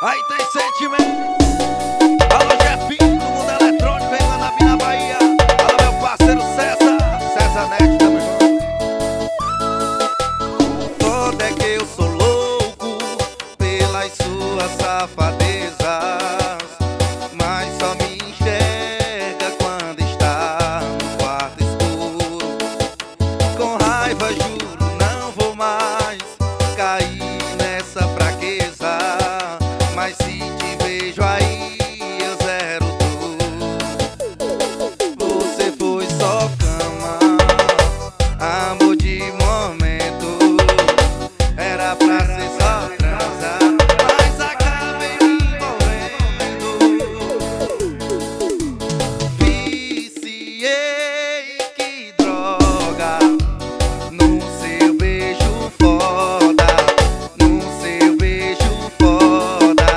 Aí tem sentimento. Alô, Jefinho, do mundo eletrônico, vem lá na Vila Bahia. Alô, meu parceiro César Neto, tamo junto. Todo é que eu sou louco pelas suas safadezas, mas só me enxerga quando está no quarto escuro. Com raiva, juro, não vou mais cair nessa fraqueza, mas se te vejo aí, eu zero tudo. Você foi só cama, amor de momento, era pra ser só transa, mas acabei me envolvendo. Viciei, que droga, num seu beijo foda, num seu beijo foda.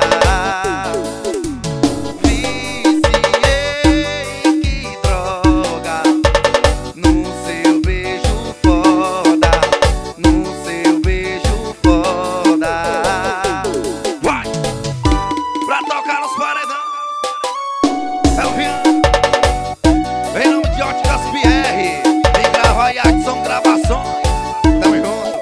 Viciei, que droga, num seu beijo foda, num seu beijo foda. Vai! Pra tocar nos paredão, é o Vian, em nome de Óticas Pierre, em Grava e Adson Gravações, tamo junto.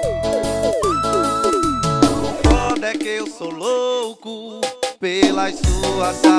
Foda é que eu sou louco pelas suas